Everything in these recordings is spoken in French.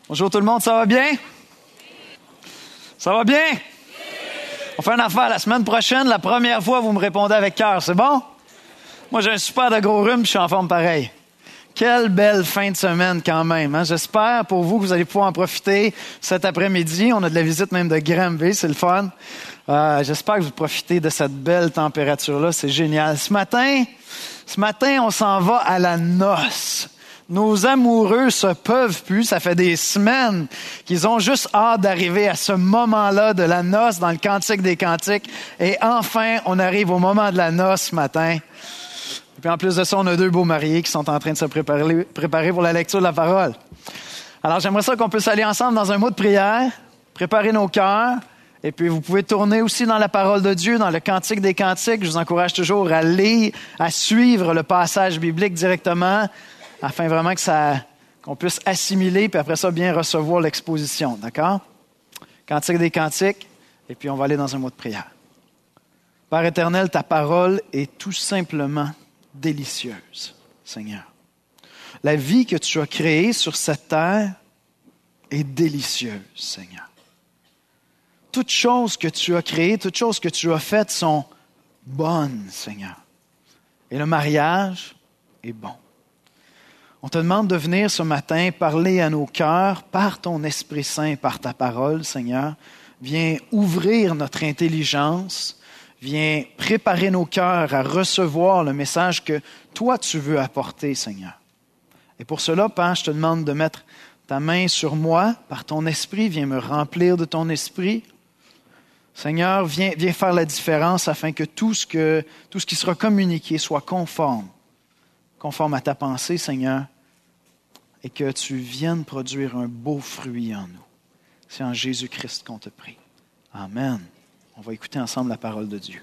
Bonjour tout le monde, ça va bien? Ça va bien? On fait une affaire. La semaine prochaine, la première fois, vous me répondez avec cœur, c'est bon? Moi, j'ai un super de gros rhume, puis je suis en forme pareil. Quelle belle fin de semaine quand même. Hein? J'espère pour vous que vous allez pouvoir en profiter cet après-midi. On a de la visite même de Granby, c'est le fun. J'espère que vous profitez de cette belle température-là, c'est génial. Ce matin, on s'en va à la noce. Nos amoureux se peuvent plus. Ça fait des semaines qu'ils ont juste hâte d'arriver à ce moment-là de la noce dans le Cantique des Cantiques. Et enfin, on arrive au moment de la noce ce matin. Et puis en plus de ça, on a 2 beaux mariés qui sont en train de se préparer pour la lecture de la parole. Alors j'aimerais ça qu'on puisse aller ensemble dans un mot de prière, préparer nos cœurs. Et puis vous pouvez tourner aussi dans la parole de Dieu, dans le Cantique des Cantiques. Je vous encourage toujours à lire, à suivre le passage biblique directement, afin vraiment qu'on puisse assimiler, puis après ça, bien recevoir l'exposition, d'accord? Cantique des Cantiques, et puis on va aller dans un mot de prière. Père éternel, ta parole est tout simplement délicieuse, Seigneur. La vie que tu as créée sur cette terre est délicieuse, Seigneur. Toutes choses que tu as créées, toutes choses que tu as faites sont bonnes, Seigneur. Et le mariage est bon. On te demande de venir ce matin parler à nos cœurs par ton Esprit Saint, par ta parole, Seigneur. Viens ouvrir notre intelligence. Viens préparer nos cœurs à recevoir le message que toi tu veux apporter, Seigneur. Et pour cela, Père, je te demande de mettre ta main sur moi par ton Esprit. Viens me remplir de ton Esprit. Seigneur, viens faire la différence afin que tout ce qui sera communiqué soit conforme à ta pensée, Seigneur, et que tu viennes produire un beau fruit en nous. C'est en Jésus-Christ qu'on te prie. Amen. On va écouter ensemble la parole de Dieu.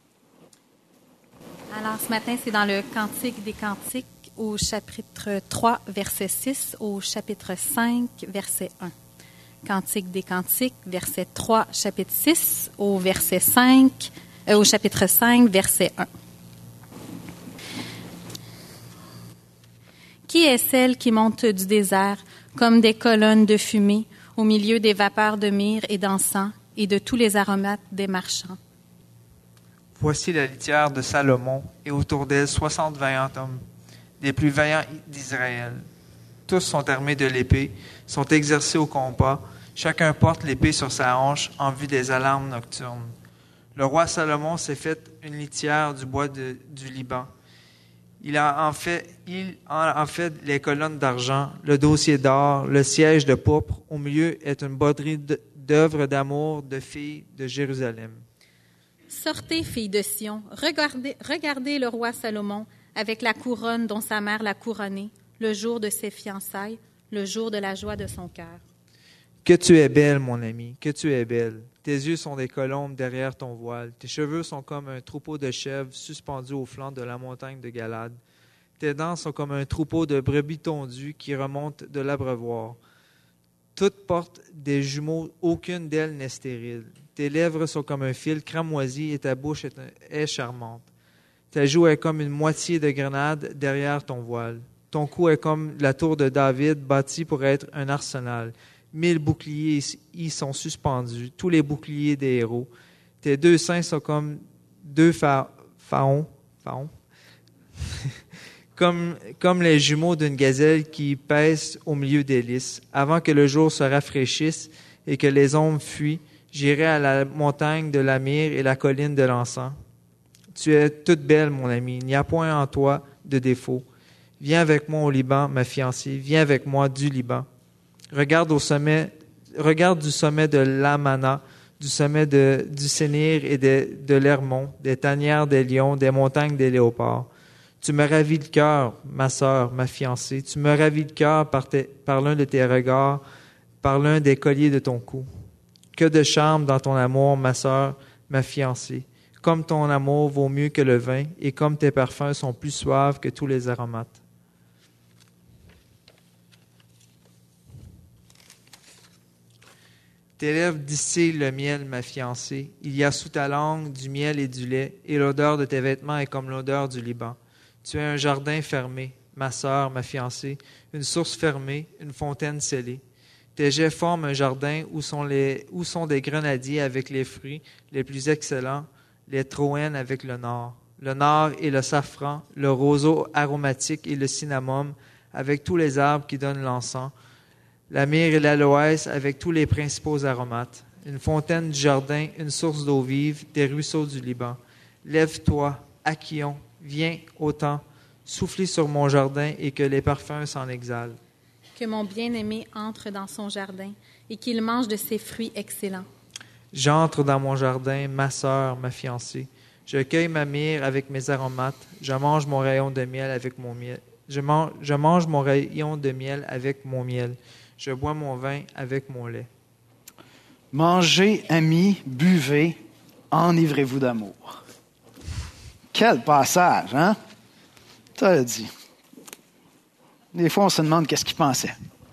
Alors, ce matin, c'est dans le Cantique des Cantiques, au chapitre 3, verset 6, au chapitre 5, verset 1. Cantique des Cantiques, verset 3, chapitre 6, au chapitre 5, verset 1. Qui est celle qui monte du désert comme des colonnes de fumée au milieu des vapeurs de myrrhe et d'encens et de tous les aromates des marchands? Voici la litière de Salomon et autour d'elle 60 vaillants hommes, des plus vaillants d'Israël. Tous sont armés de l'épée, sont exercés au combat. Chacun porte l'épée sur sa hanche en vue des alarmes nocturnes. Le roi Salomon s'est fait une litière du bois du Liban. Il en fait les colonnes d'argent, le dossier d'or, le siège de pourpre. Au milieu est une broderie d'œuvres d'amour de filles de Jérusalem. Sortez, filles de Sion, regardez le roi Salomon avec la couronne dont sa mère l'a couronné, le jour de ses fiançailles, le jour de la joie de son cœur. Que tu es belle, mon ami, que tu es belle. Tes yeux sont des colombes derrière ton voile. Tes cheveux sont comme un troupeau de chèvres suspendus au flanc de la montagne de Galade. Tes dents sont comme un troupeau de brebis tondues qui remontent de l'abreuvoir. Toutes portent des jumeaux, aucune d'elles n'est stérile. Tes lèvres sont comme un fil cramoisi et ta bouche est charmante. Ta joue est comme une moitié de grenade derrière ton voile. Ton cou est comme la tour de David bâtie pour être un arsenal. 1000 boucliers y sont suspendus, tous les boucliers des héros. Tes 2 seins sont comme 2 faons, comme les jumeaux d'une gazelle qui pèsent au milieu des lys. Avant que le jour se rafraîchisse et que les ombres fuient, j'irai à la montagne de la myrrhe et la colline de l'encens. Tu es toute belle, mon ami, il n'y a point en toi de défaut. Viens avec moi au Liban, ma fiancée, viens avec moi du Liban. Regarde du sommet de l'Amana, du sommet du Sénir et de l'Hermon, des tanières des lions, des montagnes des léopards. Tu me ravis le cœur, ma sœur, ma fiancée. Tu me ravis le cœur par l'un de tes regards, par l'un des colliers de ton cou. Que de charme dans ton amour, ma sœur, ma fiancée. Comme ton amour vaut mieux que le vin, et comme tes parfums sont plus suaves que tous les aromates. Tes lèvres distillent le miel, ma fiancée. Il y a sous ta langue du miel et du lait, et l'odeur de tes vêtements est comme l'odeur du Liban. Tu es un jardin fermé, ma sœur, ma fiancée, une source fermée, une fontaine scellée. Tes jets forment un jardin où sont des grenadiers avec les fruits les plus excellents, les troènes avec le nard et le safran, le roseau aromatique et le cinnamome, avec tous les arbres qui donnent l'encens, la myrrhe et l'aloès avec tous les principaux aromates, une fontaine du jardin, une source d'eau vive, des ruisseaux du Liban. Lève-toi, Aquillon, viens au temps, soufflez sur mon jardin et que les parfums s'en exhalent. Que mon bien-aimé entre dans son jardin et qu'il mange de ses fruits excellents. J'entre dans mon jardin, ma sœur, ma fiancée. Je cueille ma myrrhe avec mes aromates. Je mange mon rayon de miel avec mon miel. Je mange mon rayon de miel avec mon miel. Je bois mon vin avec mon lait. Mangez, amis, buvez, enivrez-vous d'amour. Quel passage, hein? T'as dit. Des fois, on se demande qu'est-ce qu'il pensait.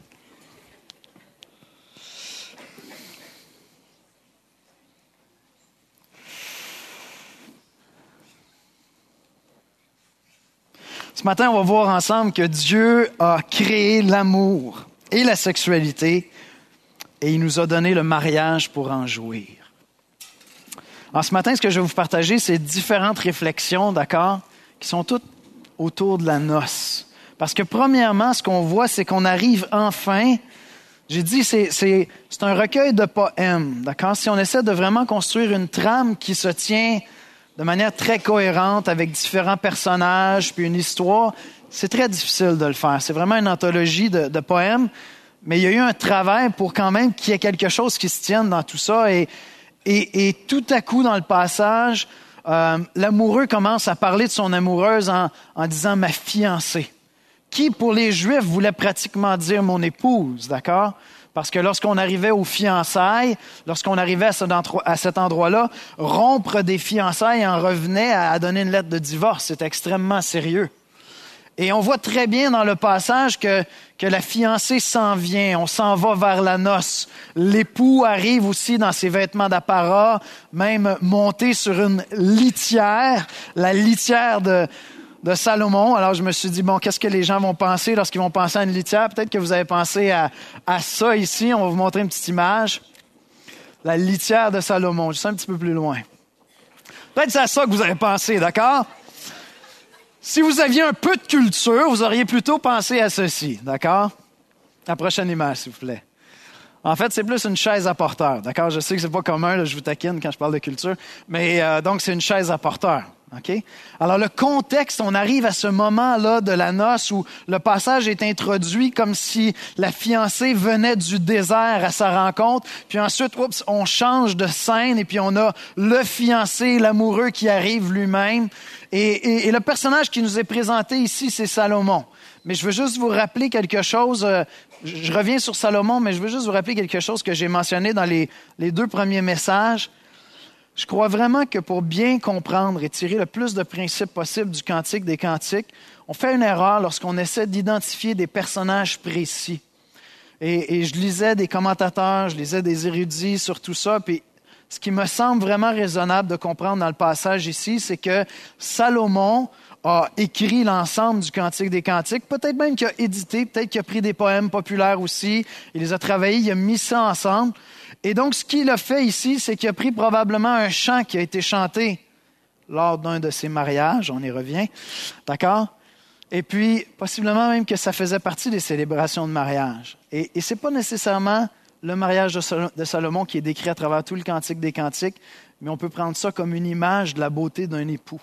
Ce matin, on va voir ensemble que Dieu a créé l'amour et la sexualité et il nous a donné le mariage pour en jouir. Alors, ce matin, ce que je vais vous partager, c'est différentes réflexions, d'accord, qui sont toutes autour de la noce. Parce que premièrement, ce qu'on voit, c'est qu'on arrive enfin, j'ai dit, c'est un recueil de poèmes, d'accord? Si on essaie de vraiment construire une trame qui se tient de manière très cohérente avec différents personnages puis une histoire, c'est très difficile de le faire. C'est vraiment une anthologie de poèmes, mais il y a eu un travail pour quand même qu'il y ait quelque chose qui se tienne dans tout ça. Et tout à coup, dans le passage, l'amoureux commence à parler de son amoureuse en disant « ma fiancée », qui, pour les Juifs, voulait pratiquement dire « mon épouse », d'accord? Parce que lorsqu'on arrivait aux fiançailles, lorsqu'on arrivait à cet endroit-là, rompre des fiançailles en revenait à donner une lettre de divorce. C'est extrêmement sérieux. Et on voit très bien dans le passage que la fiancée s'en vient, on s'en va vers la noce. L'époux arrive aussi dans ses vêtements d'apparat, même monté sur une litière, la litière de Salomon. Alors je me suis dit, bon, qu'est-ce que les gens vont penser lorsqu'ils vont penser à une litière? Peut-être que vous avez pensé à ça ici. On va vous montrer une petite image. La litière de Salomon, juste un petit peu plus loin. Peut-être c'est à ça que vous avez pensé, d'accord? Si vous aviez un peu de culture, vous auriez plutôt pensé à ceci, d'accord? La prochaine image, s'il vous plaît. En fait, c'est plus une chaise à porteur, d'accord? Je sais que c'est pas commun, là, je vous taquine quand je parle de culture, mais donc c'est une chaise à porteur, ok? Alors le contexte, on arrive à ce moment-là de la noce où le passage est introduit comme si la fiancée venait du désert à sa rencontre, puis ensuite, on change de scène et puis on a le fiancé, l'amoureux qui arrive lui-même. Et le personnage qui nous est présenté ici, c'est Salomon. Mais je veux juste vous rappeler quelque chose. Je reviens sur Salomon, mais je veux juste vous rappeler quelque chose que j'ai mentionné dans les 2 premiers messages. Je crois vraiment que pour bien comprendre et tirer le plus de principes possible du Cantique des Cantiques, on fait une erreur lorsqu'on essaie d'identifier des personnages précis. Et je lisais des commentateurs, je lisais des érudits sur tout ça, puis ce qui me semble vraiment raisonnable de comprendre dans le passage ici, c'est que Salomon a écrit l'ensemble du Cantique des Cantiques, peut-être même qu'il a édité, peut-être qu'il a pris des poèmes populaires aussi, il les a travaillés, il a mis ça ensemble. Et donc, ce qu'il a fait ici, c'est qu'il a pris probablement un chant qui a été chanté lors d'un de ses mariages, on y revient, d'accord? Et puis, possiblement même que ça faisait partie des célébrations de mariage. Et c'est pas nécessairement le mariage de Salomon qui est décrit à travers tout le Cantique des Cantiques, mais on peut prendre ça comme une image de la beauté d'un époux.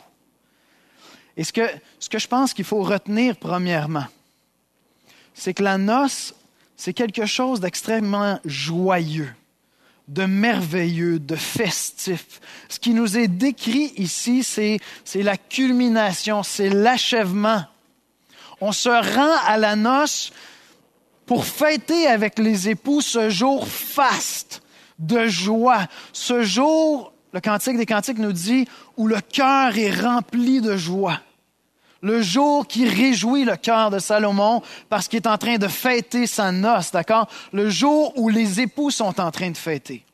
Et ce que je pense qu'il faut retenir premièrement, c'est que la noce, c'est quelque chose d'extrêmement joyeux, de merveilleux, de festif. Ce qui nous est décrit ici, c'est la culmination, c'est l'achèvement. On se rend à la noce pour fêter avec les époux ce jour faste de joie. Ce jour, le Cantique des Cantiques nous dit, où le cœur est rempli de joie. Le jour qui réjouit le cœur de Salomon parce qu'il est en train de fêter sa noce, d'accord? Le jour où les époux sont en train de fêter.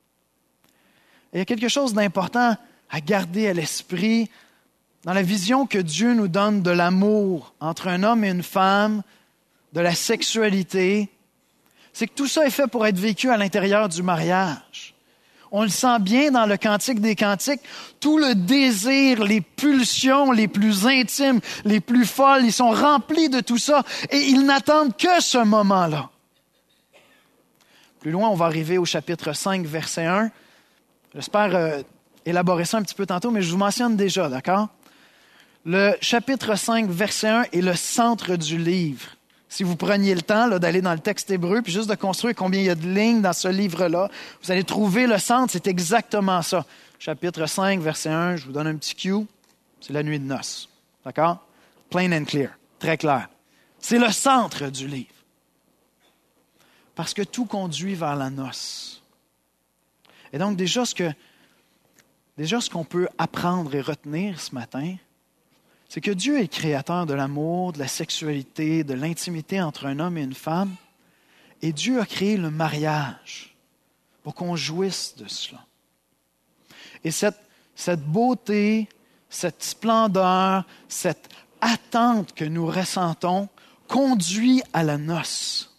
Et il y a quelque chose d'important à garder à l'esprit dans la vision que Dieu nous donne de l'amour entre un homme et une femme, de la sexualité, C'est que tout ça est fait pour être vécu à l'intérieur du mariage. On le sent bien dans le Cantique des Cantiques. Tout le désir, les pulsions les plus intimes, les plus folles, ils sont remplis de tout ça et ils n'attendent que ce moment-là. Plus loin, on va arriver au chapitre 5, verset 1. J'espère élaborer ça un petit peu tantôt, mais je vous mentionne déjà, d'accord? Le chapitre 5, verset 1 est le centre du livre. Si vous preniez le temps là, d'aller dans le texte hébreu, puis juste de construire combien il y a de lignes dans ce livre-là, vous allez trouver le centre, c'est exactement ça. Chapitre 5, verset 1, je vous donne un petit cue, c'est la nuit de noces. D'accord? Plain and clear, très clair. C'est le centre du livre. Parce que tout conduit vers la noce. Et donc déjà ce qu'on peut apprendre et retenir ce matin, c'est que Dieu est le créateur de l'amour, de la sexualité, de l'intimité entre un homme et une femme. Et Dieu a créé le mariage pour qu'on jouisse de cela. Et cette beauté, cette splendeur, cette attente que nous ressentons conduit à la noce.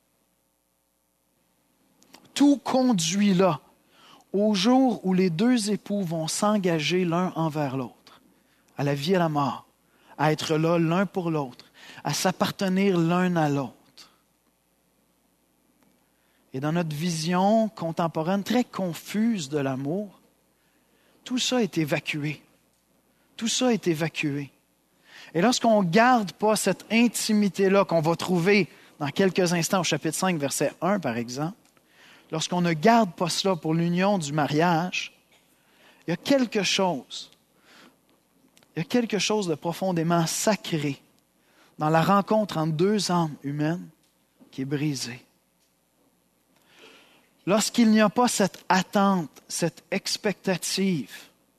Tout conduit là, au jour où les deux époux vont s'engager l'un envers l'autre. À la vie et à la mort, à être là l'un pour l'autre, à s'appartenir l'un à l'autre. Et dans notre vision contemporaine très confuse de l'amour, tout ça est évacué. Tout ça est évacué. Et lorsqu'on ne garde pas cette intimité-là qu'on va trouver dans quelques instants au chapitre 5, verset 1 par exemple, lorsqu'on ne garde pas cela pour l'union du mariage, il y a quelque chose de profondément sacré dans la rencontre entre deux âmes humaines qui est brisée. Lorsqu'il n'y a pas cette attente, cette expectative,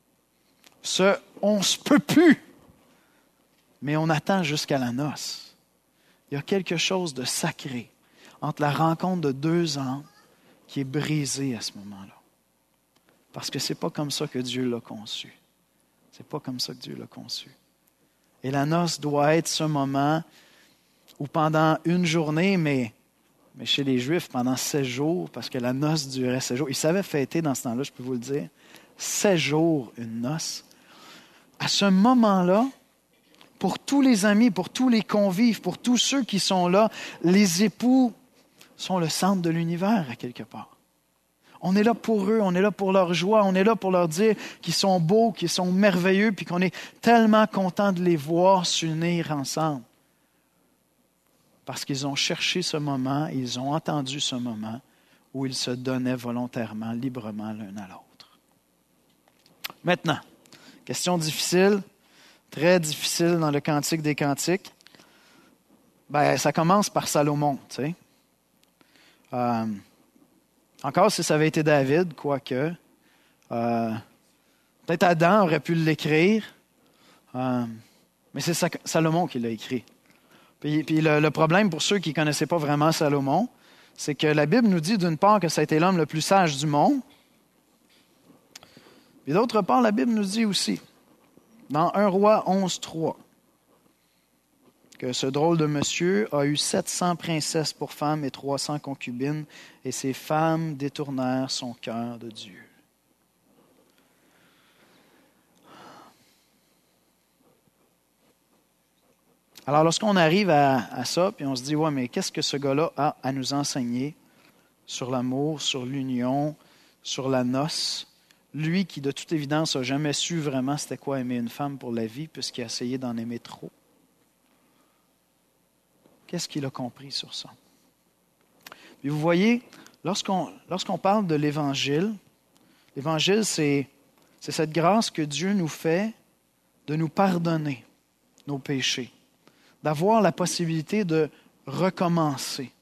on ne se peut plus, mais on attend jusqu'à la noce. Il y a quelque chose de sacré entre la rencontre de deux âmes qui est brisée à ce moment-là. Parce que ce n'est pas comme ça que Dieu l'a conçu. C'est pas comme ça que Dieu l'a conçu. Et la noce doit être ce moment où pendant une journée, mais chez les Juifs, pendant 16 jours, parce que la noce durait 16 jours. Ils savaient fêter dans ce temps-là, je peux vous le dire. 16 jours, une noce. À ce moment-là, pour tous les amis, pour tous les convives, pour tous ceux qui sont là, les époux sont le centre de l'univers à quelque part. On est là pour eux, on est là pour leur joie, on est là pour leur dire qu'ils sont beaux, qu'ils sont merveilleux, puis qu'on est tellement content de les voir s'unir ensemble. Parce qu'ils ont cherché ce moment, ils ont entendu ce moment où ils se donnaient volontairement, librement l'un à l'autre. Maintenant, question difficile, très difficile dans le Cantique des Cantiques. Ça commence par Salomon, tu sais. Encore si ça avait été David, quoique. Peut-être Adam aurait pu l'écrire, mais c'est Salomon qui l'a écrit. Puis le problème pour ceux qui ne connaissaient pas vraiment Salomon, c'est que la Bible nous dit d'une part que ça a été l'homme le plus sage du monde, puis d'autre part, la Bible nous dit aussi, dans 1 Roi 11.3, que ce drôle de monsieur a eu 700 princesses pour femmes et 300 concubines, et ces femmes détournèrent son cœur de Dieu. Alors, lorsqu'on arrive à ça, puis on se dit, ouais, mais qu'est-ce que ce gars-là a à nous enseigner sur l'amour, sur l'union, sur la noce? Lui qui, de toute évidence, n'a jamais su vraiment c'était quoi aimer une femme pour la vie, puisqu'il a essayé d'en aimer trop. Qu'est-ce qu'il a compris sur ça? Puis vous voyez, lorsqu'on parle de l'Évangile, c'est cette grâce que Dieu nous fait de nous pardonner nos péchés, d'avoir la possibilité de recommencer.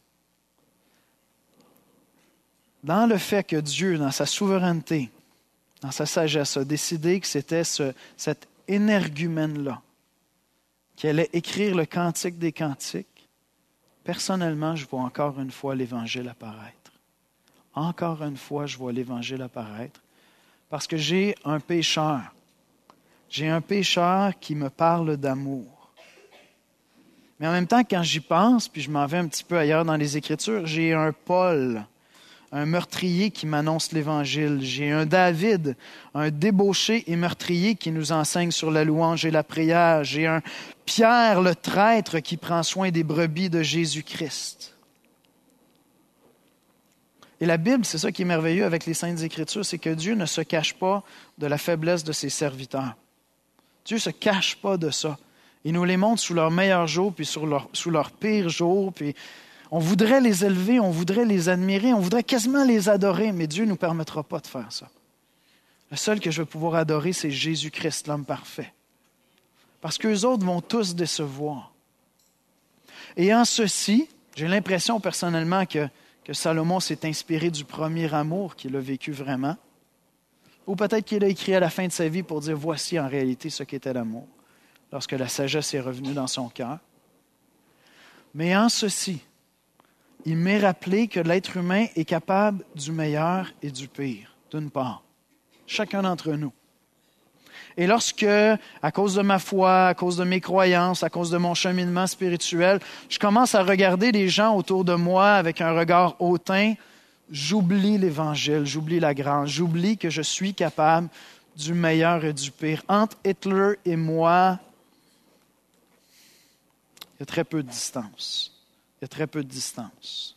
Dans le fait que Dieu, dans sa souveraineté, dans sa sagesse, a décidé que c'était cet énergumène-là qui allait écrire le Cantique des Cantiques, personnellement, je vois encore une fois l'Évangile apparaître. Encore une fois, je vois l'Évangile apparaître parce que j'ai un pécheur. J'ai un pécheur qui me parle d'amour. Mais en même temps, quand j'y pense, puis je m'en vais un petit peu ailleurs dans les Écritures, j'ai un Paul, un meurtrier qui m'annonce l'Évangile. J'ai un David, un débauché et meurtrier qui nous enseigne sur la louange et la prière. J'ai un Pierre, le traître, qui prend soin des brebis de Jésus-Christ. Et la Bible, c'est ça qui est merveilleux avec les Saintes Écritures, c'est que Dieu ne se cache pas de la faiblesse de ses serviteurs. Dieu ne se cache pas de ça. Il nous les montre sous leur meilleur jour, puis sous leur pire jour, puis on voudrait les élever, on voudrait les admirer, on voudrait quasiment les adorer, mais Dieu ne nous permettra pas de faire ça. Le seul que je vais pouvoir adorer, c'est Jésus-Christ, l'homme parfait. Parce qu'eux autres vont tous décevoir. Et en ceci, j'ai l'impression personnellement que Salomon s'est inspiré du premier amour qu'il a vécu vraiment. Ou peut-être qu'il a écrit à la fin de sa vie pour dire « Voici en réalité ce qu'était l'amour », lorsque la sagesse est revenue dans son cœur. Mais en ceci, il m'est rappelé que l'être humain est capable du meilleur et du pire, d'une part. Chacun d'entre nous. Et lorsque, à cause de ma foi, à cause de mes croyances, à cause de mon cheminement spirituel, je commence à regarder les gens autour de moi avec un regard hautain, j'oublie l'Évangile, j'oublie la grâce, j'oublie que je suis capable du meilleur et du pire. Entre Hitler et moi, il y a très peu de distance. Il y a très peu de distance.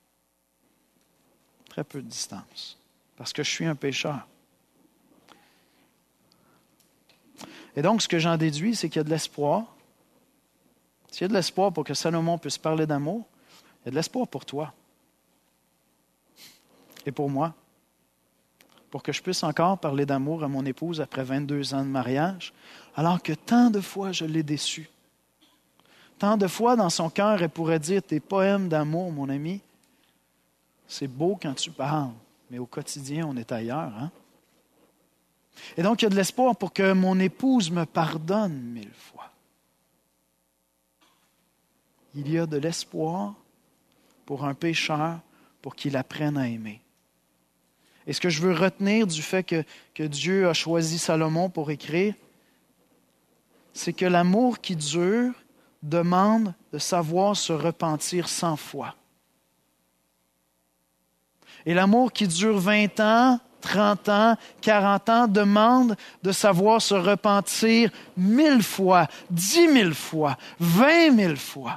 Très peu de distance. Parce que je suis un pécheur. Et donc, ce que j'en déduis, c'est qu'il y a de l'espoir. S'il y a de l'espoir pour que Salomon puisse parler d'amour, il y a de l'espoir pour toi. Et pour moi. Pour que je puisse encore parler d'amour à mon épouse après 22 ans de mariage, alors que tant de fois je l'ai déçue. Tant de fois, dans son cœur, elle pourrait dire « Tes poèmes d'amour, mon ami, c'est beau quand tu parles, mais au quotidien, on est ailleurs. Hein? » Et donc, il y a de l'espoir pour que mon épouse me pardonne 1000 fois. Il y a de l'espoir pour un pécheur pour qu'il apprenne à aimer. Et ce que je veux retenir du fait que Dieu a choisi Salomon pour écrire, c'est que l'amour qui dure demande de savoir se repentir 100 fois. Et l'amour qui dure 20 ans, 30 ans, 40 ans, demande de savoir se repentir 1000 fois, 10 000 fois, 20 000 fois.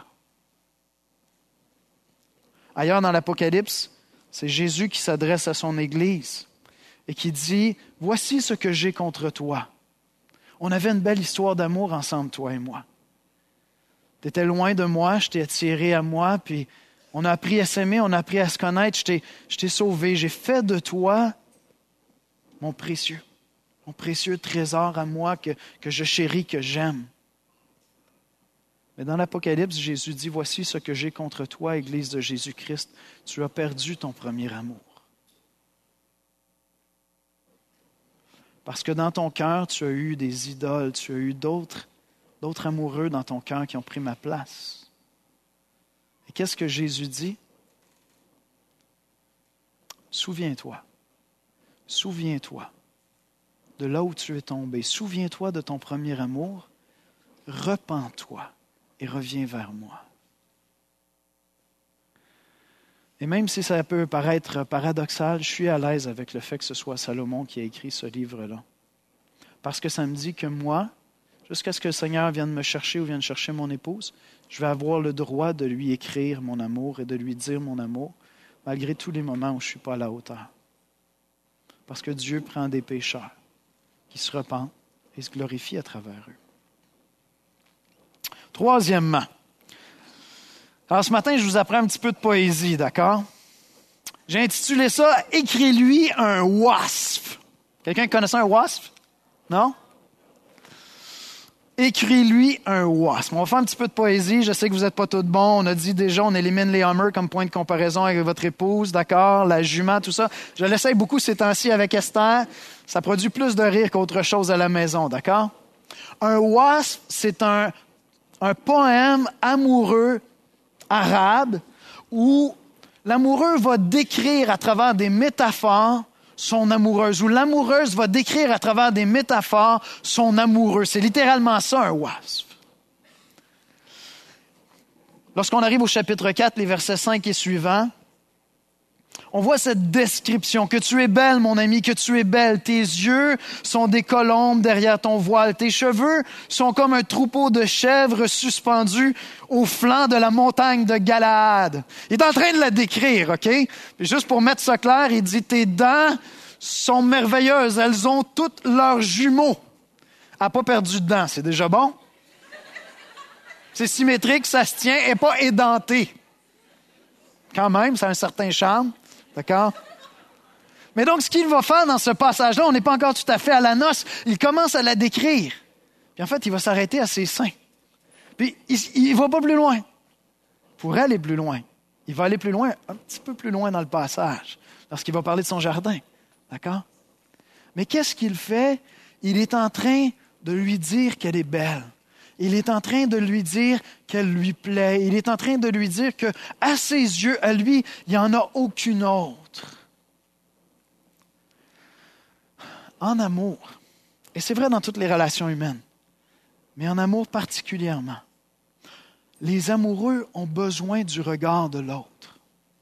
Ailleurs dans l'Apocalypse, c'est Jésus qui s'adresse à son Église et qui dit « Voici ce que j'ai contre toi. » On avait une belle histoire d'amour ensemble, toi et moi. Tu étais loin de moi, je t'ai attiré à moi, puis on a appris à s'aimer, on a appris à se connaître, je t'ai sauvé. J'ai fait de toi mon précieux trésor à moi que je chéris, que j'aime. Mais dans l'Apocalypse, Jésus dit, « Voici ce que j'ai contre toi, Église de Jésus-Christ. Tu as perdu ton premier amour. » Parce que dans ton cœur, tu as eu des idoles, tu as eu d'autres amoureux dans ton cœur qui ont pris ma place. Et qu'est-ce que Jésus dit? Souviens-toi de là où tu es tombé. Souviens-toi de ton premier amour. Repens-toi et reviens vers moi. Et même si ça peut paraître paradoxal, je suis à l'aise avec le fait que ce soit Salomon qui a écrit ce livre-là. Parce que ça me dit que moi, jusqu'à ce que le Seigneur vienne me chercher ou vienne chercher mon épouse, je vais avoir le droit de lui écrire mon amour et de lui dire mon amour, malgré tous les moments où je ne suis pas à la hauteur. Parce que Dieu prend des pécheurs qui se repentent et se glorifient à travers eux. Troisièmement, alors ce matin, je vous apprends un petit peu de poésie, d'accord? J'ai intitulé ça « Écris-lui un wasp ». Quelqu'un connaît ça, un wasp? Non? Écris-lui un wasp. On va faire un petit peu de poésie. Je sais que vous n'êtes pas tous bons. On a dit déjà, on élimine les hummers comme point de comparaison avec votre épouse, d'accord? La jument, tout ça. Je l'essaye beaucoup ces temps-ci avec Esther. Ça produit plus de rire qu'autre chose à la maison, d'accord? Un wasp, c'est un poème amoureux arabe où l'amoureux va décrire à travers des métaphores son amoureuse, ou l'amoureuse va décrire à travers des métaphores son amoureux. C'est littéralement ça, un wasp. lorsqu'on arrive au chapitre 4, les versets 5 et suivants, on voit cette description, que tu es belle, mon ami, que tu es belle. Tes yeux sont des colombes derrière ton voile. Tes cheveux sont comme un troupeau de chèvres suspendus au flanc de la montagne de Galaad. Il est en train de la décrire, OK? Puis juste pour mettre ça clair, il dit, tes dents sont merveilleuses. Elles ont toutes leurs jumeaux. Elle n'a pas perdu de dents, c'est déjà bon. C'est symétrique, ça se tient, et pas édenté. Quand même, ça a un certain charme. D'accord? Mais donc, ce qu'il va faire dans ce passage-là, on n'est pas encore tout à fait à la noce, il commence à la décrire. Puis en fait, il va s'arrêter à ses seins. Puis il ne va pas plus loin. Il pourrait aller plus loin. Il va aller plus loin, un petit peu plus loin dans le passage, lorsqu'il va parler de son jardin. D'accord? Mais qu'est-ce qu'il fait? Il est en train de lui dire qu'elle est belle. Il est en train de lui dire qu'elle lui plaît. Il est en train de lui dire que, à ses yeux, à lui, il n'y en a aucune autre. En amour, et c'est vrai dans toutes les relations humaines, mais en amour particulièrement, les amoureux ont besoin du regard de l'autre.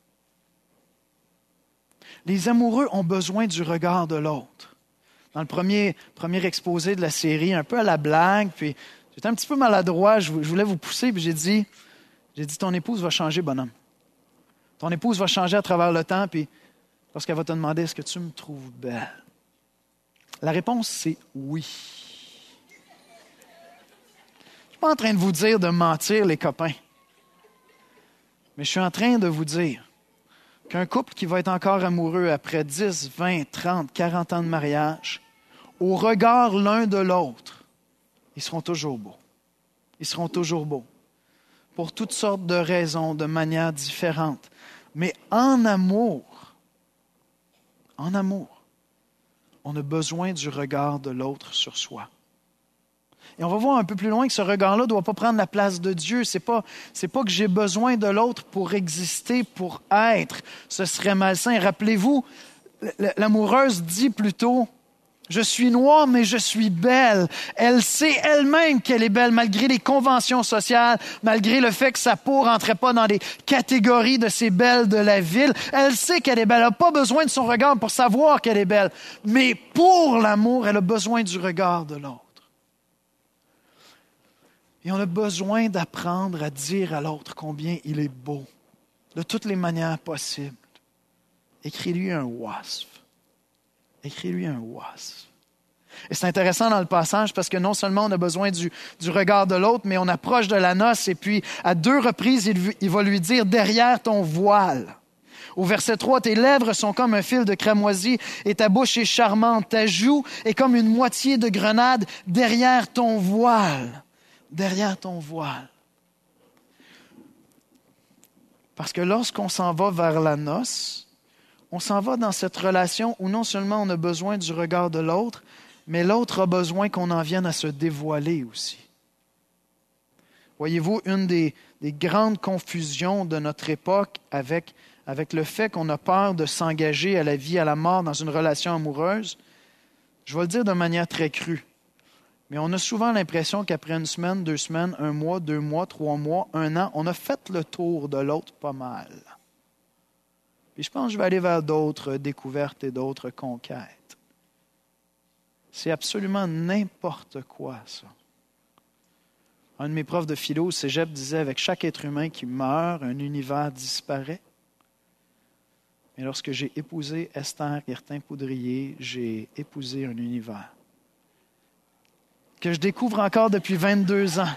Les amoureux ont besoin du regard de l'autre. Dans le premier exposé de la série, un peu à la blague, puis j'étais un petit peu maladroit, je voulais vous pousser, puis j'ai dit, ton épouse va changer, bonhomme. Ton épouse va changer à travers le temps, puis lorsqu'elle va te demander, est-ce que tu me trouves belle? La réponse, c'est oui. Je ne suis pas en train de vous dire de mentir, les copains. Mais je suis en train de vous dire qu'un couple qui va être encore amoureux après 10, 20, 30, 40 ans de mariage, au regard l'un de l'autre, ils seront toujours beaux. Ils seront toujours beaux. Pour toutes sortes de raisons, de manières différentes. Mais en amour, on a besoin du regard de l'autre sur soi. Et on va voir un peu plus loin que ce regard-là ne doit pas prendre la place de Dieu. C'est pas que j'ai besoin de l'autre pour exister, pour être. Ce serait malsain. Rappelez-vous, l'amoureuse dit plutôt, je suis noire, mais je suis belle. Elle sait elle-même qu'elle est belle, malgré les conventions sociales, malgré le fait que sa peau ne rentrait pas dans les catégories de ces belles de la ville. Elle sait qu'elle est belle. Elle n'a pas besoin de son regard pour savoir qu'elle est belle. Mais pour l'amour, elle a besoin du regard de l'autre. Et on a besoin d'apprendre à dire à l'autre combien il est beau, de toutes les manières possibles. Écris-lui un wasf. Écris-lui un wasf. Et c'est intéressant dans le passage parce que non seulement on a besoin du regard de l'autre, mais on approche de la noce et puis à 2 reprises, il va lui dire « derrière ton voile ». Au verset 3, « Tes lèvres sont comme un fil de cramoisi et ta bouche est charmante. Ta joue est comme une moitié de grenade derrière ton voile. » Derrière ton voile. Parce que lorsqu'on s'en va vers la noce, on s'en va dans cette relation où non seulement on a besoin du regard de l'autre, mais l'autre a besoin qu'on en vienne à se dévoiler aussi. Voyez-vous, une des grandes confusions de notre époque avec le fait qu'on a peur de s'engager à la vie, à la mort dans une relation amoureuse, je vais le dire de manière très crue. Mais on a souvent l'impression qu'après 1 semaine, 2 semaines, 1 mois, 2 mois, 3 mois, 1 an, on a fait le tour de l'autre pas mal. Puis je pense que je vais aller vers d'autres découvertes et d'autres conquêtes. C'est absolument n'importe quoi, ça. Un de mes profs de philo au cégep disait, avec chaque être humain qui meurt, un univers disparaît. Mais lorsque j'ai épousé Esther Guertin-Poudrier, j'ai épousé un univers que je découvre encore depuis 22 ans.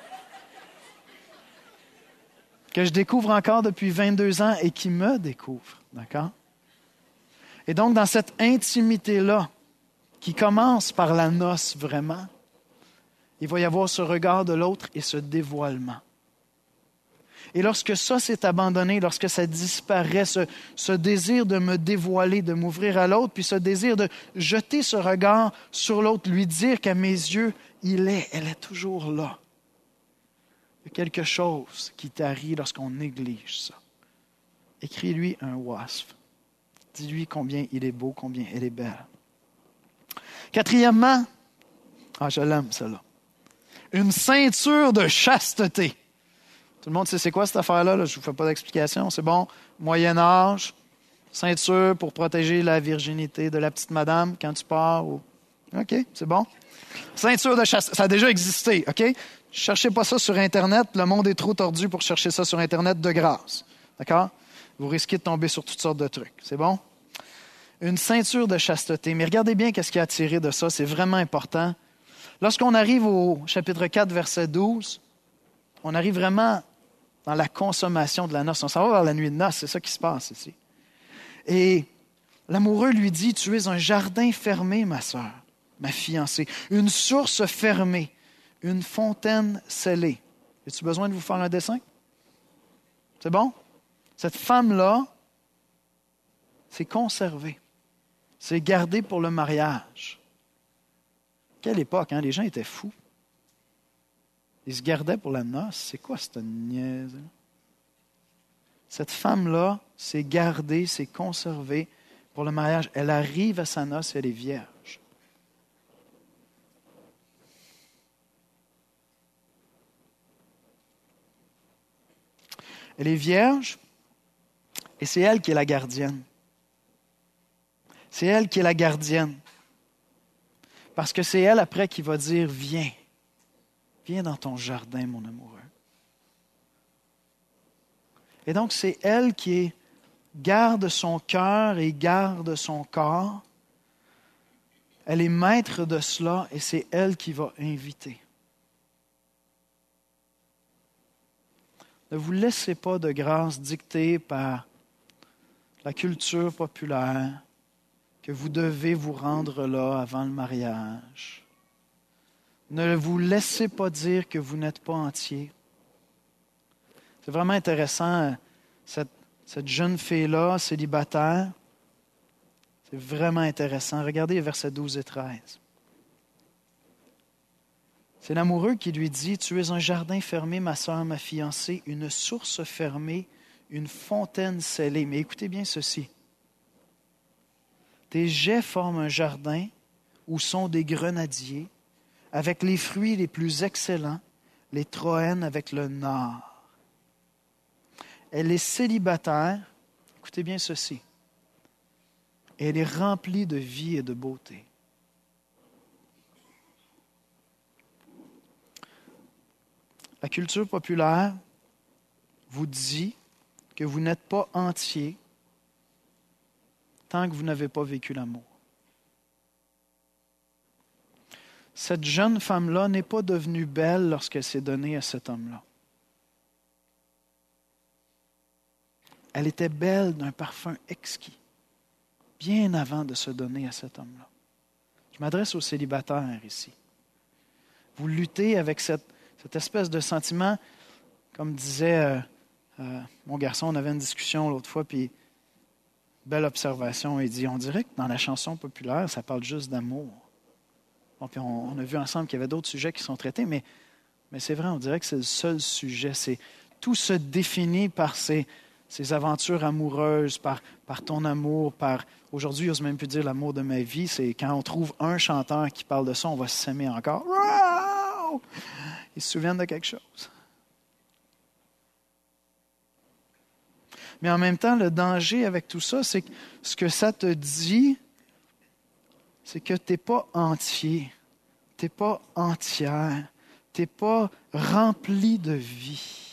Que je découvre encore depuis 22 ans et qui me découvre. D'accord? Et donc, dans cette intimité-là, qui commence par la noce vraiment, il va y avoir ce regard de l'autre et ce dévoilement. Et lorsque ça s'est abandonné, lorsque ça disparaît, ce désir de me dévoiler, de m'ouvrir à l'autre, puis ce désir de jeter ce regard sur l'autre, lui dire qu'à mes yeux, elle est toujours là. Il y a quelque chose qui tarit lorsqu'on néglige ça. Écris-lui un wasf. Dis-lui combien il est beau, combien elle est belle. 4e, je l'aime celle-là. Une ceinture de chasteté. Tout le monde sait c'est quoi cette affaire-là? Là? Je ne vous fais pas d'explication. C'est bon? Moyen Âge, ceinture pour protéger la virginité de la petite madame quand tu pars. OK, c'est bon. Ceinture de chasse, ça a déjà existé, OK? Cherchez pas ça sur Internet. Le monde est trop tordu pour chercher ça sur Internet de grâce. D'accord? Vous risquez de tomber sur toutes sortes de trucs. C'est bon? Une ceinture de chasteté. Mais regardez bien qu'est-ce qui a tiré de ça. C'est vraiment important. Lorsqu'on arrive au chapitre 4, verset 12, on arrive vraiment dans la consommation de la noce. On s'en va vers la nuit de noces. C'est ça qui se passe ici. Et l'amoureux lui dit, « Tu es un jardin fermé, ma sœur, ma fiancée, une source fermée, une fontaine scellée. » As-tu besoin de vous faire un dessin? C'est bon? Cette femme-là, c'est conservé. C'est gardé pour le mariage. Quelle époque, hein? Les gens étaient fous. Ils se gardaient pour la noce. C'est quoi cette niaise? Cette femme-là, c'est gardé, c'est conservé pour le mariage. Elle arrive à sa noce et elle est vierge. Elle est vierge et c'est elle qui est la gardienne. C'est elle qui est la gardienne. Parce que c'est elle après qui va dire, viens, viens dans ton jardin, mon amoureux. Et donc c'est elle qui garde son cœur et garde son corps. Elle est maître de cela et c'est elle qui va inviter. Ne vous laissez pas de grâce dicter par la culture populaire que vous devez vous rendre là avant le mariage. Ne vous laissez pas dire que vous n'êtes pas entier. C'est vraiment intéressant, cette jeune fille-là, célibataire. C'est vraiment intéressant. Regardez les versets 12 et 13. C'est l'amoureux qui lui dit, « Tu es un jardin fermé, ma sœur, ma fiancée, une source fermée, une fontaine scellée. » Mais écoutez bien ceci. Tes jets forment un jardin où sont des grenadiers, avec les fruits les plus excellents, les troènes avec le nard. Elle est célibataire, écoutez bien ceci, et elle est remplie de vie et de beauté. La culture populaire vous dit que vous n'êtes pas entier tant que vous n'avez pas vécu l'amour. Cette jeune femme-là n'est pas devenue belle lorsqu'elle s'est donnée à cet homme-là. Elle était belle d'un parfum exquis, bien avant de se donner à cet homme-là. Je m'adresse aux célibataires ici. Vous luttez avec cette espèce de sentiment, comme disait mon garçon, on avait une discussion l'autre fois, puis belle observation, il dit, on dirait que dans la chanson populaire, ça parle juste d'amour. Bon, puis on a vu ensemble qu'il y avait d'autres sujets qui sont traités, mais c'est vrai, on dirait que c'est le seul sujet. Tout se définit par ces aventures amoureuses, par ton amour, aujourd'hui, j'ose même plus dire l'amour de ma vie, c'est quand on trouve un chanteur qui parle de ça, on va s'aimer encore. Wow! Ils se souviennent de quelque chose. Mais en même temps, le danger avec tout ça, c'est que ce que ça te dit, c'est que tu n'es pas entier, tu n'es pas entière, tu n'es pas rempli de vie.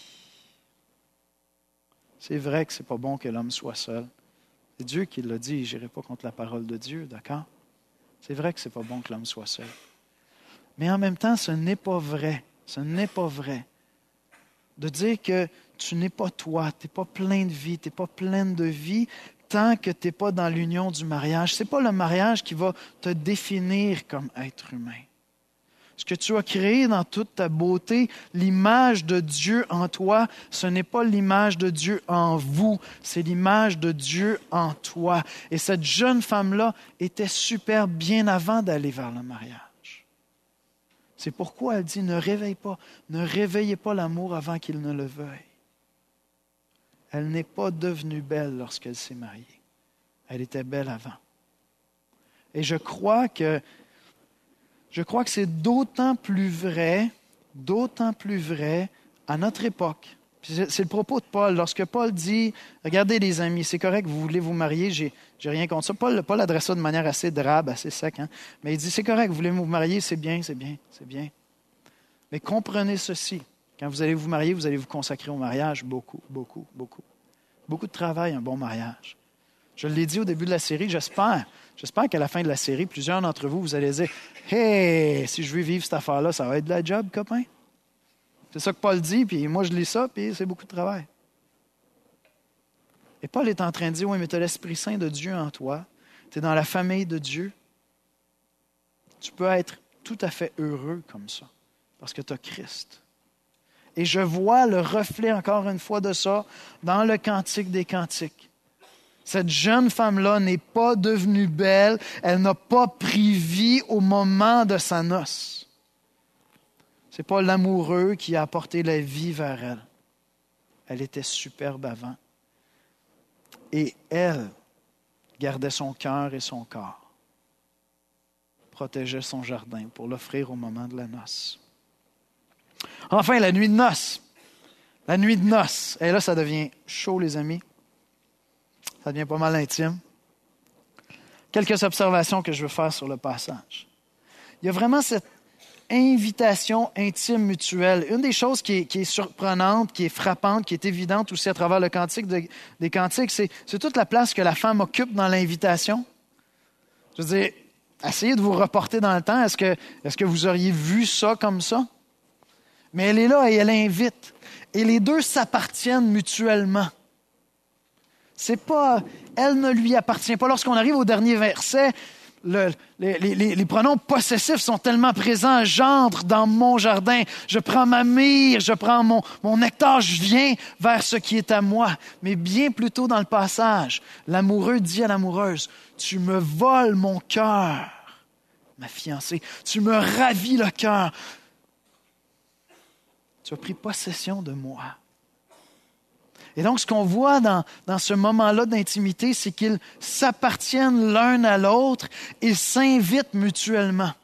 C'est vrai que ce n'est pas bon que l'homme soit seul. C'est Dieu qui l'a dit, je n'irai pas contre la parole de Dieu, d'accord? C'est vrai que ce n'est pas bon que l'homme soit seul. Mais en même temps, ce n'est pas vrai. Ce n'est pas vrai de dire que tu n'es pas toi, tu n'es pas plein de vie, tu n'es pas pleine de vie tant que tu n'es pas dans l'union du mariage. Ce n'est pas le mariage qui va te définir comme être humain. Ce que tu as créé dans toute ta beauté, l'image de Dieu en toi, ce n'est pas l'image de Dieu en vous, c'est l'image de Dieu en toi. Et cette jeune femme-là était superbe bien avant d'aller vers le mariage. C'est pourquoi elle dit, ne réveillez pas l'amour avant qu'il ne le veuille. Elle n'est pas devenue belle lorsqu'elle s'est mariée. Elle était belle avant. Et je crois que c'est d'autant plus vrai à notre époque, Puis c'est le propos de Paul. Lorsque Paul dit, regardez les amis, c'est correct, vous voulez vous marier, j'ai rien contre ça. Paul adresse ça de manière assez drabe, assez sec. Hein? Mais il dit, c'est correct, vous voulez vous marier, c'est bien. Mais comprenez ceci. Quand vous allez vous marier, vous allez vous consacrer au mariage beaucoup. Beaucoup de travail, un bon mariage. Je l'ai dit au début de la série, j'espère qu'à la fin de la série, plusieurs d'entre vous, vous allez dire, « Hey, si je veux vivre cette affaire-là, ça va être de la job, copain. » C'est ça que Paul dit, puis moi je lis ça, puis c'est beaucoup de travail. Et Paul est en train de dire, oui, mais tu as l'Esprit Saint de Dieu en toi, tu es dans la famille de Dieu. Tu peux être tout à fait heureux comme ça, parce que tu as Christ. Et je vois le reflet, encore une fois, de ça dans le Cantique des Cantiques. Cette jeune femme-là n'est pas devenue belle, elle n'a pas pris vie au moment de sa noce. Ce n'est pas l'amoureux qui a apporté la vie vers elle. Elle était superbe avant. Et elle gardait son cœur et son corps, protégeait son jardin pour l'offrir au moment de la noce. Enfin, la nuit de noces. La nuit de noces. Et là, ça devient chaud, les amis. Ça devient pas mal intime. Quelques observations que je veux faire sur le passage. Il y a vraiment cette invitation intime mutuelle. Une des choses qui est surprenante, qui est frappante, qui est évidente aussi à travers le Cantique des Cantiques, c'est toute la place que la femme occupe dans l'invitation. Je veux dire, essayez de vous reporter dans le temps. Est-ce que vous auriez vu ça comme ça? Mais elle est là et elle invite. Et les deux s'appartiennent mutuellement. C'est pas, elle ne lui appartient pas. Lorsqu'on arrive au dernier verset, les pronoms possessifs sont tellement présents. J'entre dans mon jardin, je prends ma myrrhe, je prends mon nectar, je viens vers ce qui est à moi. Mais bien plus tôt dans le passage, l'amoureux dit à l'amoureuse, tu me voles mon cœur, ma fiancée, tu me ravis le cœur. Tu as pris possession de moi. Et donc, ce qu'on voit dans ce moment-là d'intimité, c'est qu'ils s'appartiennent l'un à l'autre et s'invitent mutuellement.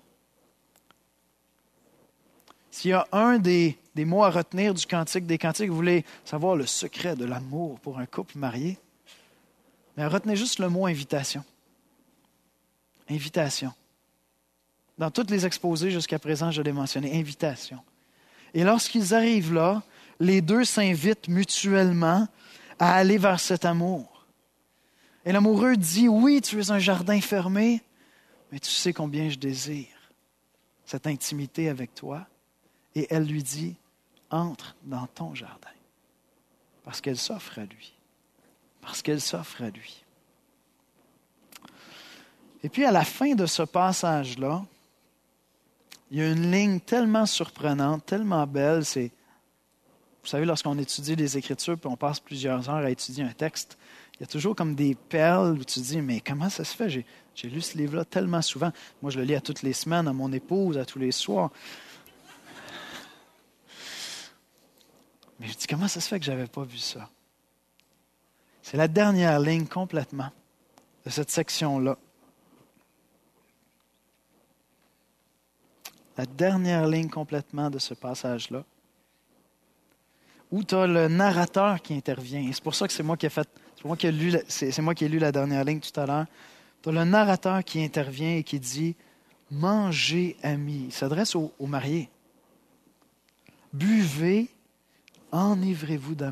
S'il y a un des mots à retenir du Cantique des Cantiques, vous voulez savoir le secret de l'amour pour un couple marié, mais retenez juste le mot invitation. Invitation. Dans tous les exposés jusqu'à présent, je l'ai mentionné, invitation. Et lorsqu'ils arrivent là, les deux s'invitent mutuellement à aller vers cet amour. Et l'amoureux dit, oui, tu es un jardin fermé, mais tu sais combien je désire cette intimité avec toi. Et elle lui dit, entre dans ton jardin. Parce qu'elle s'offre à lui. Parce qu'elle s'offre à lui. Et puis à la fin de ce passage-là, il y a une ligne tellement surprenante, tellement belle, vous savez, lorsqu'on étudie les Écritures, puis on passe plusieurs heures à étudier un texte, il y a toujours comme des perles où tu te dis, mais comment ça se fait? J'ai lu ce livre-là tellement souvent. Moi, je le lis à toutes les semaines, à mon épouse, à tous les soirs. Mais je dis, comment ça se fait que je n'avais pas vu ça? C'est la dernière ligne complètement de cette section-là. La dernière ligne complètement de ce passage-là, où tu as le narrateur qui intervient. Et c'est pour ça que c'est moi qui ai lu la dernière ligne tout à l'heure. Tu as le narrateur qui intervient et qui dit « Mangez, amis ». Il s'adresse aux mariés. « Buvez, enivrez-vous d'amour ».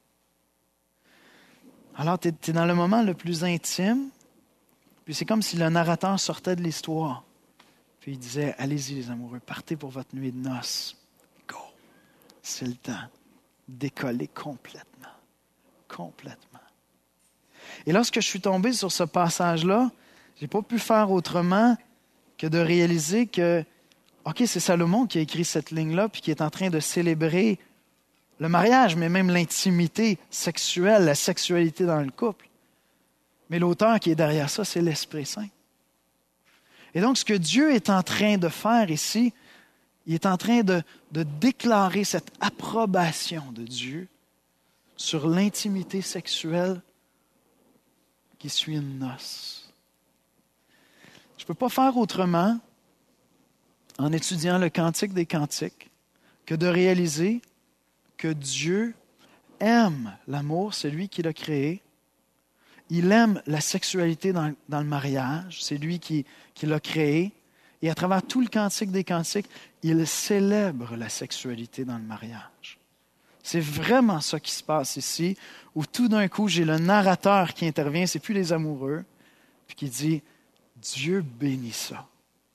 Alors, tu es dans le moment le plus intime, puis c'est comme si le narrateur sortait de l'histoire. Puis il disait « Allez-y les amoureux, partez pour votre nuit de noces. Go, c'est le temps. » Décoller complètement. Complètement. Et lorsque je suis tombé sur ce passage-là, je n'ai pas pu faire autrement que de réaliser que, OK, c'est Salomon qui a écrit cette ligne-là, puis qui est en train de célébrer le mariage, mais même l'intimité sexuelle, la sexualité dans le couple. Mais l'auteur qui est derrière ça, c'est l'Esprit Saint. Et donc, ce que Dieu est en train de faire ici, il est en train de déclarer cette approbation de Dieu sur l'intimité sexuelle qui suit une noce. Je ne peux pas faire autrement, en étudiant le Cantique des Cantiques, que de réaliser que Dieu aime l'amour, c'est lui qui l'a créé. Il aime la sexualité dans le mariage, c'est lui qui l'a créé. Et à travers tout le Cantique des Cantiques, il célèbre la sexualité dans le mariage. C'est vraiment ça qui se passe ici, où tout d'un coup, j'ai le narrateur qui intervient, c'est plus les amoureux, puis qui dit « Dieu bénit ça ».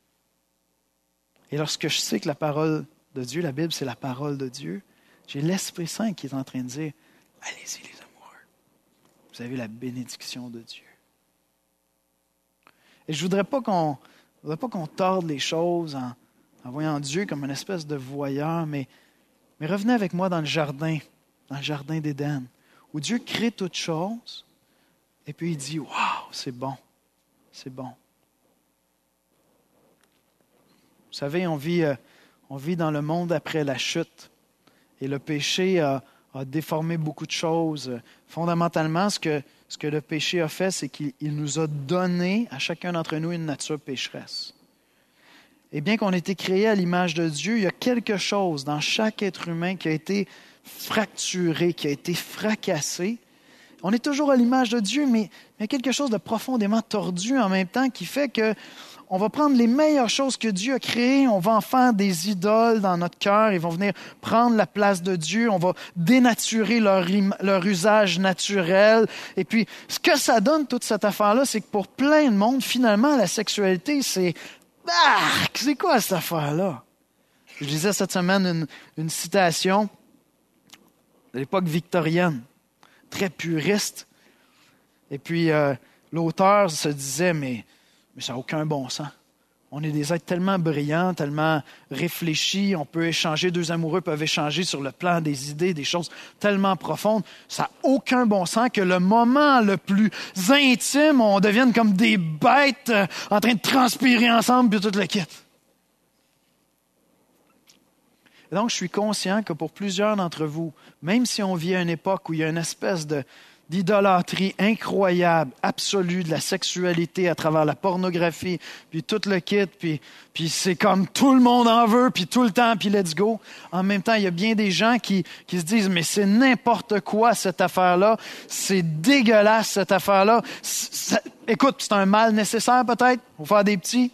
Et lorsque je sais que la parole de Dieu, la Bible, c'est la parole de Dieu, j'ai l'Esprit Saint qui est en train de dire « Allez-y les amoureux, vous avez la bénédiction de Dieu ». Et je ne voudrais pas qu'on torde les choses en voyant Dieu comme une espèce de voyeur, mais revenez avec moi dans le jardin d'Éden, où Dieu crée toutes choses, et puis il dit « Wow, c'est bon, c'est bon ». Vous savez, on vit dans le monde après la chute, et le péché a déformé beaucoup de choses. Fondamentalement, ce que le péché a fait, c'est qu'il nous a donné à chacun d'entre nous une nature pécheresse. Et bien qu'on ait été créé à l'image de Dieu, il y a quelque chose dans chaque être humain qui a été fracturé, qui a été fracassé. On est toujours à l'image de Dieu, mais il y a quelque chose de profondément tordu en même temps qui fait que on va prendre les meilleures choses que Dieu a créées, on va en faire des idoles dans notre cœur, ils vont venir prendre la place de Dieu, on va dénaturer leur usage naturel. Et puis, ce que ça donne, toute cette affaire-là, c'est que pour plein de monde, finalement, la sexualité, c'est quoi cette affaire-là? Je lisais cette semaine une citation de l'époque victorienne, très puriste. Et puis, l'auteur se disait, mais ça n'a aucun bon sens. On est des êtres tellement brillants, tellement réfléchis, on peut échanger, deux amoureux peuvent échanger sur le plan des idées, des choses tellement profondes. Ça n'a aucun bon sens que le moment le plus intime, on devienne comme des bêtes en train de transpirer ensemble, puis tout le kit. Et donc, je suis conscient que pour plusieurs d'entre vous, même si on vit à une époque où il y a une espèce d'idolâtrie incroyable, absolue de la sexualité à travers la pornographie, puis tout le kit, puis c'est comme tout le monde en veut, puis tout le temps, puis let's go. En même temps, il y a bien des gens qui se disent, mais c'est n'importe quoi cette affaire-là, c'est dégueulasse cette affaire-là. Écoute, c'est un mal nécessaire peut-être, pour faire des petits.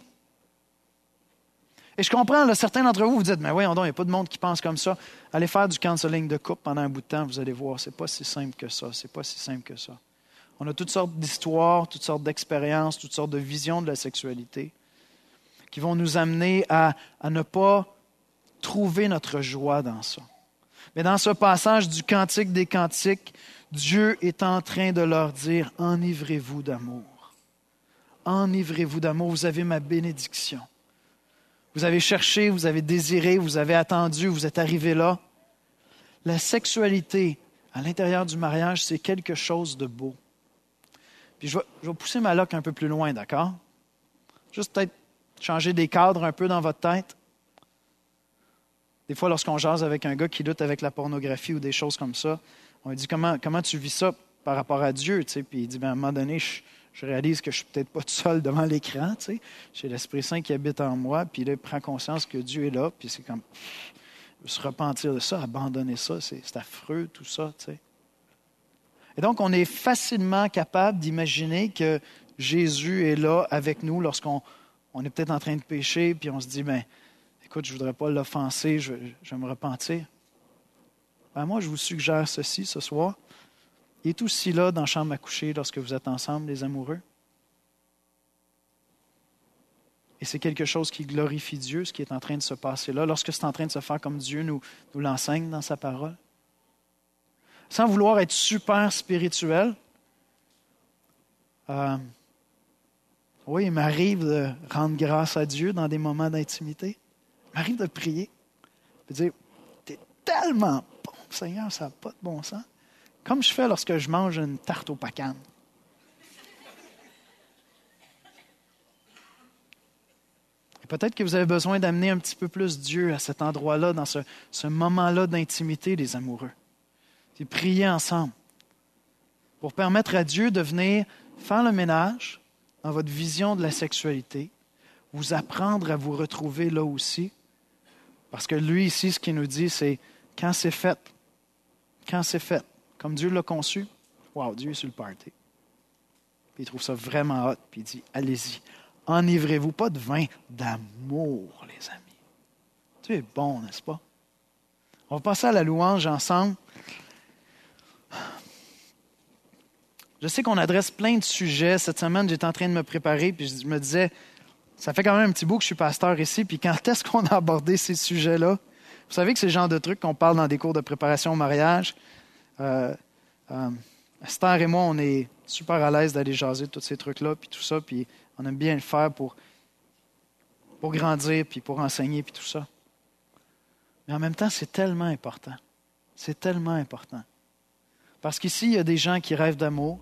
Et je comprends, là, certains d'entre vous dites, mais voyons donc, il n'y a pas de monde qui pense comme ça. Allez faire du counseling de couple pendant un bout de temps, vous allez voir, c'est pas si simple que ça, c'est pas si simple que ça. On a toutes sortes d'histoires, toutes sortes d'expériences, toutes sortes de visions de la sexualité qui vont nous amener à ne pas trouver notre joie dans ça. Mais dans ce passage du Cantique des Cantiques, Dieu est en train de leur dire, enivrez-vous d'amour. Enivrez-vous d'amour, vous avez ma bénédiction. Vous avez cherché, vous avez désiré, vous avez attendu, vous êtes arrivé là. La sexualité à l'intérieur du mariage, c'est quelque chose de beau. Puis je vais pousser ma loque un peu plus loin, d'accord? Juste peut-être changer des cadres un peu dans votre tête. Des fois, lorsqu'on jase avec un gars qui lutte avec la pornographie ou des choses comme ça, on lui dit comment tu vis ça par rapport à Dieu, tu sais? Puis il dit, à un moment donné, je réalise que je ne suis peut-être pas tout seul devant l'écran, tu sais. J'ai l'Esprit Saint qui habite en moi, puis là, il prend conscience que Dieu est là, puis c'est comme, se repentir de ça, abandonner ça, c'est affreux, tout ça, tu sais. Et donc, on est facilement capable d'imaginer que Jésus est là avec nous lorsqu'on est peut-être en train de pécher, puis on se dit, écoute, je ne voudrais pas l'offenser, je vais me repentir. Moi, je vous suggère ceci ce soir. Il est aussi là dans la chambre à coucher lorsque vous êtes ensemble, les amoureux. Et c'est quelque chose qui glorifie Dieu, ce qui est en train de se passer là, lorsque c'est en train de se faire comme Dieu nous l'enseigne dans sa parole. Sans vouloir être super spirituel, oui, il m'arrive de rendre grâce à Dieu dans des moments d'intimité. Il m'arrive de prier, de dire, t'es tellement bon, Seigneur, ça n'a pas de bon sens. Comme je fais lorsque je mange une tarte aux pacanes. Et peut-être que vous avez besoin d'amener un petit peu plus Dieu à cet endroit-là, dans ce moment-là d'intimité des amoureux. Et prier ensemble pour permettre à Dieu de venir faire le ménage dans votre vision de la sexualité, vous apprendre à vous retrouver là aussi. Parce que lui, ici, ce qu'il nous dit, c'est quand c'est fait, comme Dieu l'a conçu, wow, Dieu est sur le party. Puis il trouve ça vraiment hot, puis il dit, allez-y, enivrez-vous pas de vin, d'amour, les amis. Dieu est bon, n'est-ce pas? On va passer à la louange ensemble. Je sais qu'on adresse plein de sujets. Cette semaine, j'étais en train de me préparer, puis je me disais, ça fait quand même un petit bout que je suis pasteur ici, puis quand est-ce qu'on a abordé ces sujets-là? Vous savez que c'est le genre de trucs qu'on parle dans des cours de préparation au mariage. Esther et moi, on est super à l'aise d'aller jaser de tous ces trucs-là, puis tout ça, puis on aime bien le faire pour grandir, puis pour enseigner, puis tout ça. Mais en même temps, c'est tellement important. C'est tellement important. Parce qu'ici, il y a des gens qui rêvent d'amour,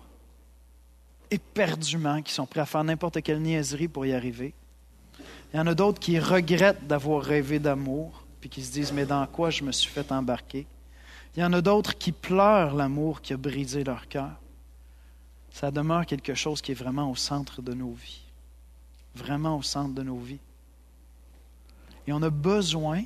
éperdument, qui sont prêts à faire n'importe quelle niaiserie pour y arriver. Il y en a d'autres qui regrettent d'avoir rêvé d'amour, puis qui se disent, mais dans quoi je me suis fait embarquer? Il y en a d'autres qui pleurent l'amour qui a brisé leur cœur. Ça demeure quelque chose qui est vraiment au centre de nos vies. Vraiment au centre de nos vies. Et on a besoin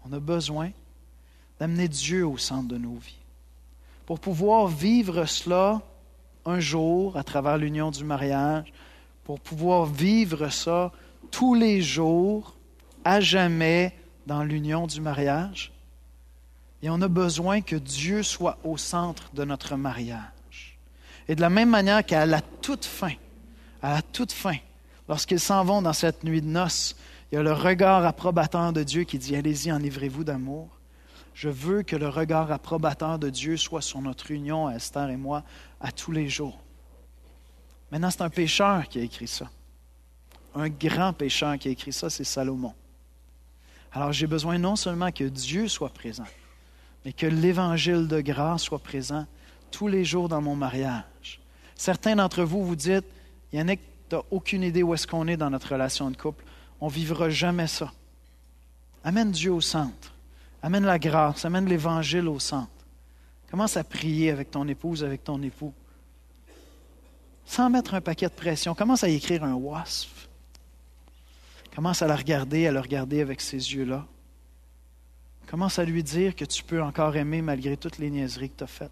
d'amener Dieu au centre de nos vies. Pour pouvoir vivre cela un jour à travers l'union du mariage, pour pouvoir vivre ça tous les jours, à jamais, dans l'union du mariage. Et on a besoin que Dieu soit au centre de notre mariage. Et de la même manière qu'à la toute fin, lorsqu'ils s'en vont dans cette nuit de noces, il y a le regard approbateur de Dieu qui dit « Allez-y, enivrez-vous d'amour ». Je veux que le regard approbateur de Dieu soit sur notre union, Esther et moi, à tous les jours. Maintenant, c'est un pécheur qui a écrit ça. Un grand pécheur qui a écrit ça, c'est Salomon. Alors, j'ai besoin non seulement que Dieu soit présent, mais que l'Évangile de grâce soit présent tous les jours dans mon mariage. Certains d'entre vous, vous dites, Yannick, tu n'as aucune idée où est-ce qu'on est dans notre relation de couple. On ne vivra jamais ça. Amène Dieu au centre. Amène la grâce, amène l'Évangile au centre. Commence à prier avec ton épouse, avec ton époux. Sans mettre un paquet de pression. Commence à y écrire un wasf. Commence à le regarder avec ces yeux-là. Commence à lui dire que tu peux encore aimer malgré toutes les niaiseries que tu as faites.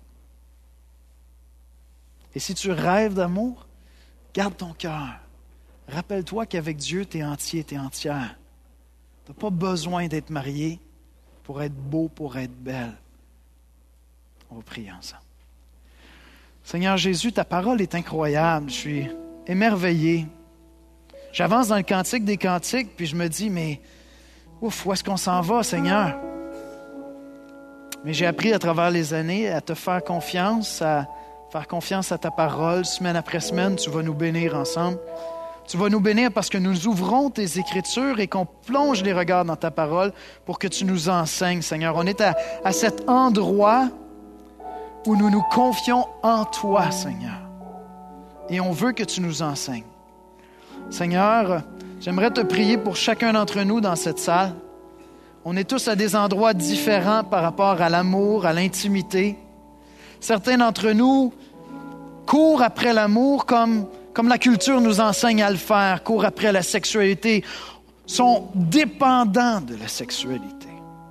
Et si tu rêves d'amour, garde ton cœur. Rappelle-toi qu'avec Dieu, tu es entier, tu es entière. Tu n'as pas besoin d'être marié pour être beau, pour être belle. On va prier ensemble. Seigneur Jésus, ta parole est incroyable. Je suis émerveillé. J'avance dans le cantique des cantiques, puis je me dis, mais ouf, où est-ce qu'on s'en va, Seigneur? Mais j'ai appris à travers les années à te faire confiance, à faire confiance à ta parole. Semaine après semaine, tu vas nous bénir ensemble. Tu vas nous bénir parce que nous ouvrons tes Écritures et qu'on plonge les regards dans ta parole pour que tu nous enseignes, Seigneur. On est à cet endroit où nous nous confions en toi, Seigneur. Et on veut que tu nous enseignes. Seigneur, j'aimerais te prier pour chacun d'entre nous dans cette salle. On est tous à des endroits différents par rapport à l'amour, à l'intimité. Certains d'entre nous courent après l'amour comme la culture nous enseigne à le faire, courent après la sexualité, sont dépendants de la sexualité.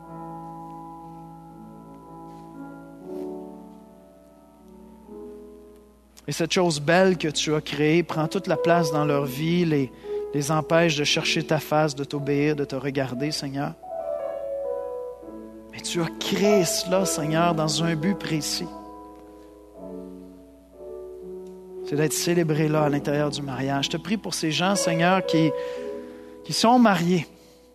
Et cette chose belle que tu as créée prend toute la place dans leur vie, les empêche de chercher ta face, de t'obéir, de te regarder, Seigneur. Mais tu as créé cela, Seigneur, dans un but précis. C'est d'être célébré là, à l'intérieur du mariage. Je te prie pour ces gens, Seigneur, qui sont mariés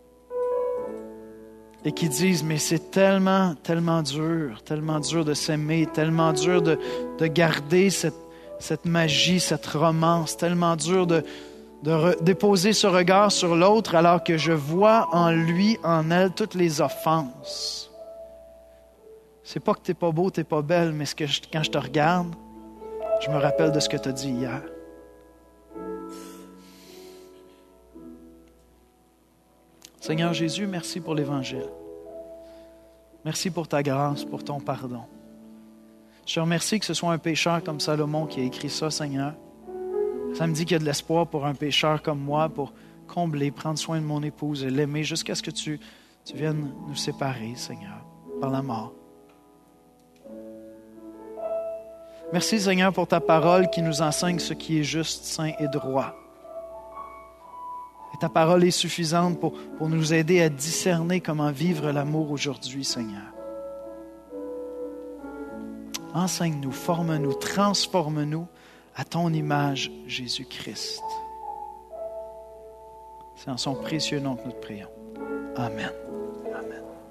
et qui disent, mais c'est tellement, tellement dur de s'aimer, tellement dur de garder cette magie, cette romance, tellement dur de déposer ce regard sur l'autre alors que je vois en lui, en elle, toutes les offenses. C'est pas que t'es pas beau, t'es pas belle, mais quand je te regarde, je me rappelle de ce que tu as dit hier. Seigneur Jésus, merci pour l'Évangile. Merci pour ta grâce, pour ton pardon. Je te remercie que ce soit un pécheur comme Salomon qui a écrit ça, Seigneur. Ça me dit qu'il y a de l'espoir pour un pécheur comme moi, pour combler, prendre soin de mon épouse et l'aimer jusqu'à ce que tu viennes nous séparer, Seigneur, par la mort. Merci Seigneur pour ta parole qui nous enseigne ce qui est juste, saint et droit. Et ta parole est suffisante pour nous aider à discerner comment vivre l'amour aujourd'hui, Seigneur. Enseigne-nous, forme-nous, transforme-nous à ton image, Jésus-Christ. C'est en son précieux nom que nous te prions. Amen. Amen.